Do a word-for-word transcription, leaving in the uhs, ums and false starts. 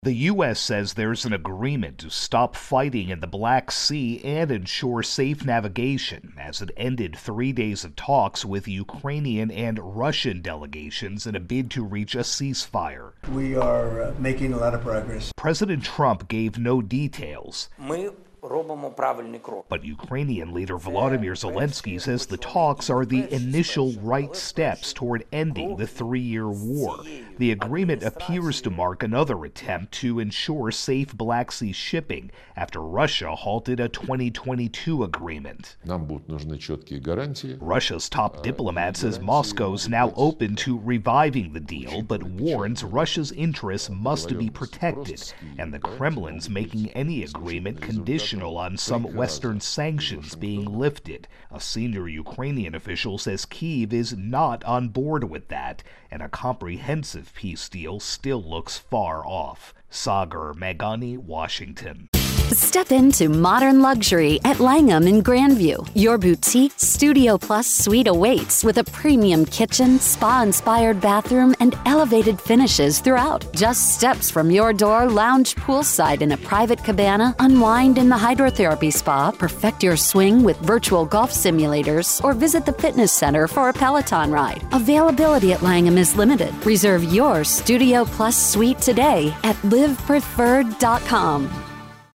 The U S says there's an agreement to stop fighting in the Black Sea and ensure safe navigation as it ended three days of talks with Ukrainian and Russian delegations in a bid to reach a ceasefire. We are uh, making a lot of progress. President Trump gave no details. Ми робимо правильний крок. But Ukrainian leader Volodymyr Zelensky says the talks are the initial right steps toward ending the three-year war. The agreement appears to mark another attempt to ensure safe Black Sea shipping after Russia halted a twenty twenty-two agreement. Нам будут нужны четкие гарантии. Russia's top diplomat says Moscow's now open to reviving the deal, but warns Russia's interests must be protected, and the Kremlin's making any agreement conditional on some Western sanctions being lifted. A senior Ukrainian official says Kyiv is not on board with that, and a comprehensive peace deal still looks far off. Sagar Meghani, Washington. Step into modern luxury at Langham in Grandview. Your boutique Studio Plus suite awaits with a premium kitchen, spa-inspired bathroom, and elevated finishes throughout. Just steps from your door, lounge poolside in a private cabana, unwind in the hydrotherapy spa, perfect your swing with virtual golf simulators, or visit the fitness center for a Peloton ride. Availability at Langham is limited. Reserve your Studio Plus suite today at live preferred dot com.